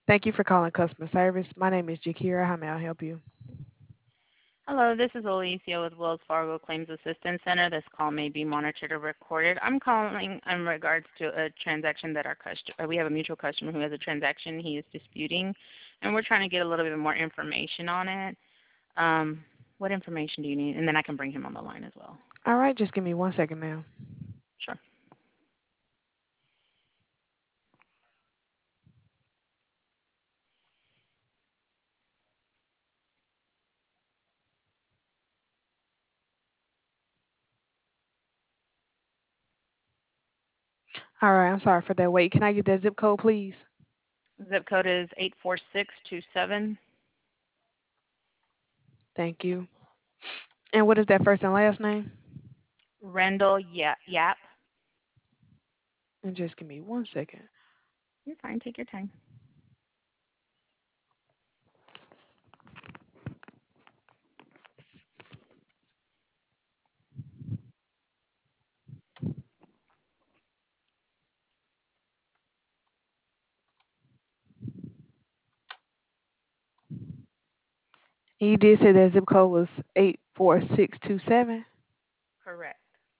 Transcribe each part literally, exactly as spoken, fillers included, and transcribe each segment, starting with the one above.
Thank you for calling customer service. My name is Jakira. How may I help you? Hello, this is Alicia with Wells Fargo Claims Assistance Center. This call may be monitored or recorded. I'm calling in regards to a transaction that our customer, we have a mutual customer who has a transaction he is disputing, and we're trying to get a little bit more information on it. Um, what information do you need? And then I can bring him on the line as well. All right, just give me one second, ma'am. Sure. All right, I'm sorry for that wait. Can I get that zip code, please? Zip code is eight four six two seven. Thank you. And what is that first and last name? Randall Yap. Yap. And just give me one second. You're fine. Take your time. You did say that zip code was eight four six two seven. Correct.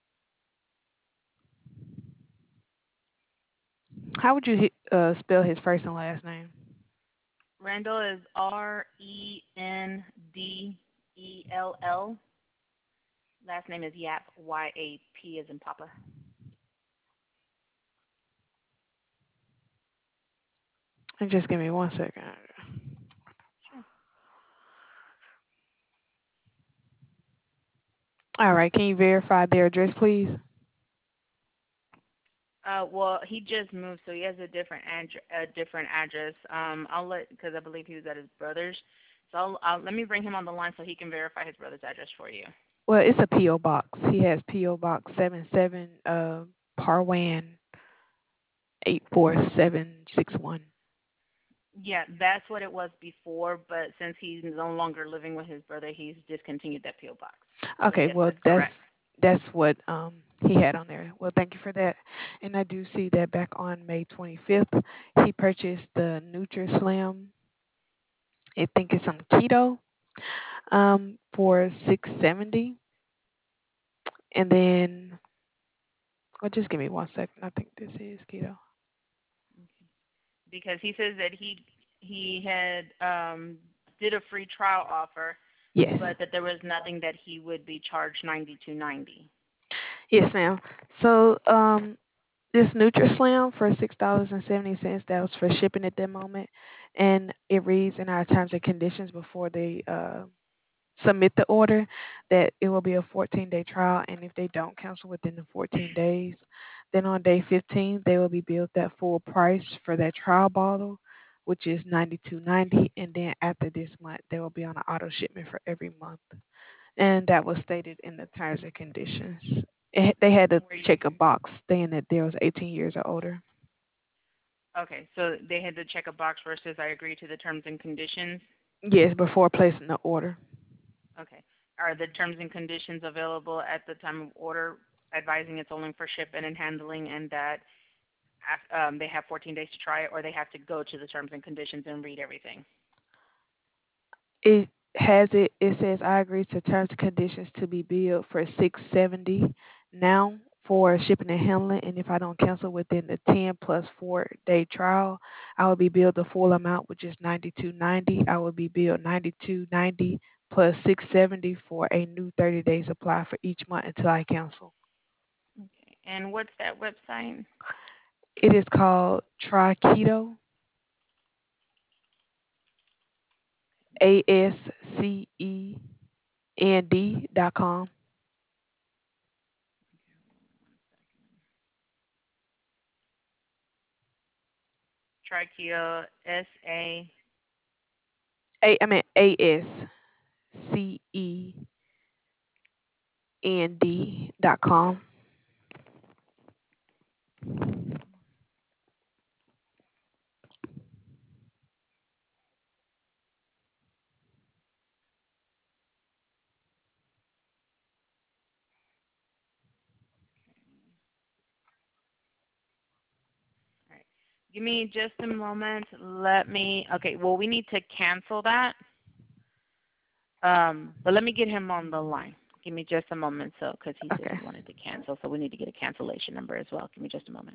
How would you hit, uh, spell his first and last name? Randall is R E N D E L L. Last name is Yap, Y A P as in Papa. And just give me one second. Sure. All right, can you verify their address, please? Uh, well, he just moved, so he has a different ad- a different address. Um, I'll let because I believe he was at his brother's. So I'll, I'll, let me bring him on the line so he can verify his brother's address for you. Well, it's a P O box. He has P O box seven seven uh Parwan eight four seven six one. Yeah, that's what it was before, but since he's no longer living with his brother, he's discontinued that P O box. So Okay, yes, well that's that's correct. that's what um he had on there. Well, thank you for that. And I do see that back on May twenty-fifth, he purchased the NutriSlim. I think it's some keto um for six seventy. And then well, just give me one second. I think this is keto. Because he says that he he had um, did a free trial offer, Yes. but that there was nothing that he would be charged ninety two ninety. Yes, ma'am. So um this NutriSlim for six dollars and seventy cents. That was for shipping at that moment, and it reads in our terms and conditions before they uh, submit the order that it will be a fourteen day trial, and if they don't cancel within the fourteen days, then on day fifteen they will be billed that full price for that trial bottle, which is ninety two ninety, and then after this month they will be on an auto shipment for every month, and that was stated in the terms and conditions. It, they had to Were you, check a box saying that there was eighteen years or older. okay, so they had to check a box versus I agree to the terms and conditions. Yes, before placing the order. Okay. Are the terms and conditions available at the time of order, advising it's only for shipping and handling, and that af- um, they have fourteen days to try it, or they have to go to the terms and conditions and read everything? It has it. It says I agree to terms and conditions to be billed for six seventy now for shipping and handling, and if I don't cancel within the ten plus four day trial, I will be billed the full amount, which is ninety two ninety. I will be billed ninety two ninety plus six seventy for a new thirty day supply for each month until I cancel. Okay. And what's that website? It is called Try Keto, A S C E N D dot com. Trichia, S A. A I mean A S C E N D dot com. All right. Give me just a moment. Let me. Okay. Well, we need to cancel that. Um, but let me get him on the line. Give me just a moment, so because he said Okay. he wanted to cancel, so we need to get a cancellation number as well. Give me just a moment.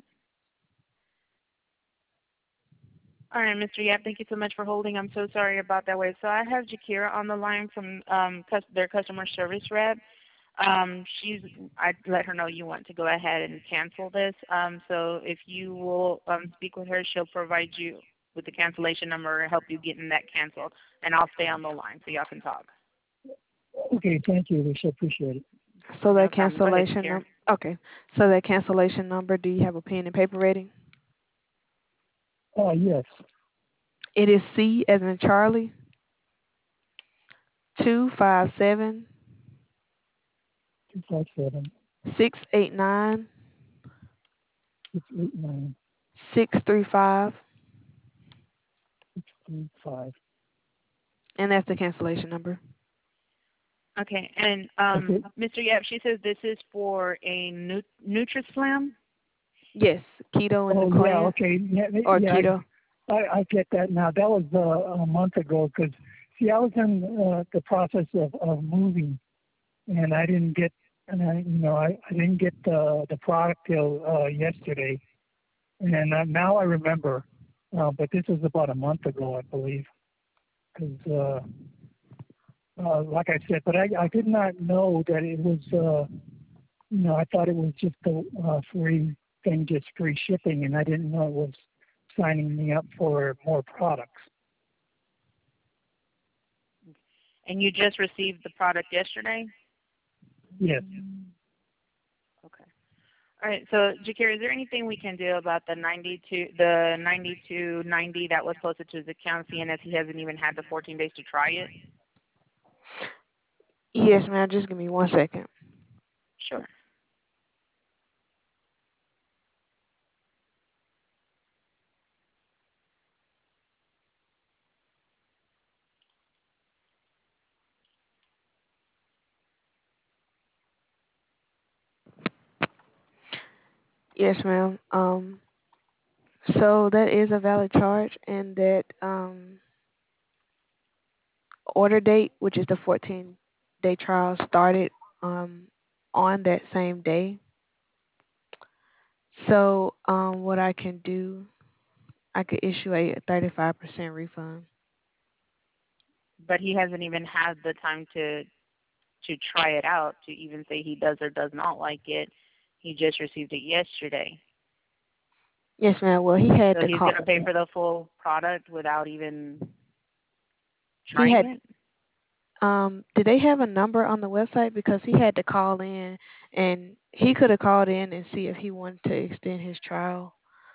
All right, mister Yap, thank you so much for holding. I'm so sorry about that wait. So I have Jakira on the line from um, cus- their customer service rep. Um, she's, I let her know you want to go ahead and cancel this. Um, so if you will um, speak with her, she'll provide you with the cancellation number and help you getting that canceled. And I'll stay on the line so y'all can talk. Okay, thank you, Alicia. Appreciate it. So No that problem. Go ahead, cancellation Jakira. number. Okay. So that cancellation number. Do you have a pen and paper ready? Uh, yes, It is C as in Charlie. Two five seven two five seven six eight nine six eight nine six three five, six three five. and that's the cancellation number. Okay, and um, Okay. mister Yap, she says this is for a nu- NutriSlam. Yes, keto in the Oh, yeah, clan okay. Yeah, or yeah keto. I, I, I get that now. That was uh, a month ago because, see, I was in uh, the process of, of moving, and I didn't get, and I, you know, I, I didn't get the, the product till uh, yesterday. And uh, now I remember, uh, but this was about a month ago, I believe, because uh, uh, like I said, but I, I did not know that it was, uh, you know, I thought it was just a uh, free thing, just free shipping, and I didn't know it was signing me up for more products. And you just received the product yesterday? Yes. Okay. All right. So, Jakir, is there anything we can do about the ninety-two, the ninety-two ninety that was posted to his account, seeing as he hasn't even had the fourteen days to try it? Yes, ma'am. Just give me one second. Sure. Yes, ma'am. Um, so that is a valid charge, and that um order date, which is the fourteen day trial, started um on that same day. So um, what I can do, I could issue a thirty-five percent refund. But he hasn't even had the time to to try it out to even say he does or does not like it. He just received it yesterday. Yes, ma'am. Well, he had So to he's call. going to pay for the full product without even He trying had. it? Um, did they have a number on the website? Because he had to call in, and he could have called in and see if he wanted to extend his trial.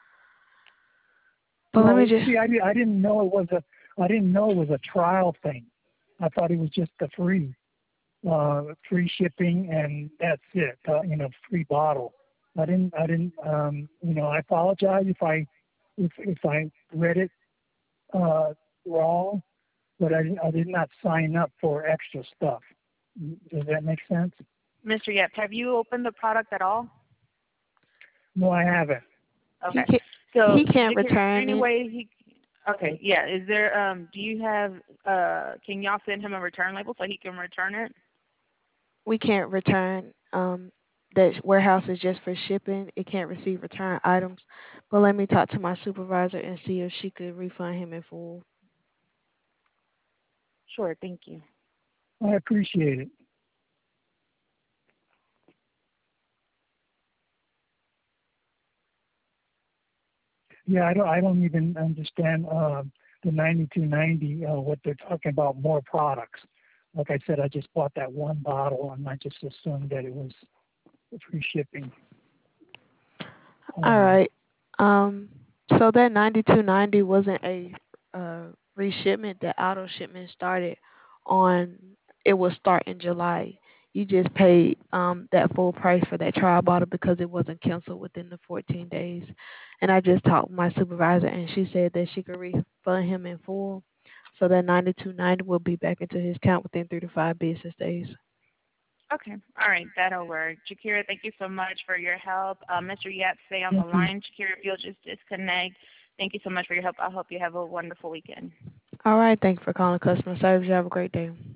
But let me Well, just. see, I, di- I didn't know it was a I didn't know it was a trial thing. I thought it was just a free uh, free shipping and that's it. Uh, you know, free bottle. I didn't I didn't um, you know I apologize if I if if I read it uh, wrong, but I I did not sign up for extra stuff. Does that make sense? mister Yep, have you opened the product at all? No, I haven't. He Okay. can't. So, He can't Jakir, is there return any it. way he? Okay, yeah. Is there? Um, do you have? Uh, can y'all send him a return label so he can return it? We can't return. Um, that warehouse is just for shipping. It can't receive return items. But let me talk to my supervisor and see if she could refund him in full. Sure. Thank you. I appreciate it. Yeah, I don't I don't even understand uh, the ninety-two ninety uh, what they're talking about more products. Like I said, I just bought that one bottle and I just assumed that it was free shipping. All Um, right. Um, so that ninety-two ninety wasn't a uh, reshipment. The auto shipment started on. It will start in July. You just paid um, that full price for that trial bottle because it wasn't canceled within the fourteen days. And I just talked with my supervisor, and she said that she could refund him in full. So that ninety-two ninety will be back into his account within three to five business days. Okay. All right. That'll work. Jakira, thank you so much for your help. Uh, mister Yap, stay on the thank you. line. Jakira, if you'll just disconnect Thank you so much for your help. I hope you have a wonderful weekend. All right. Thank you for calling customer service. You have a great day.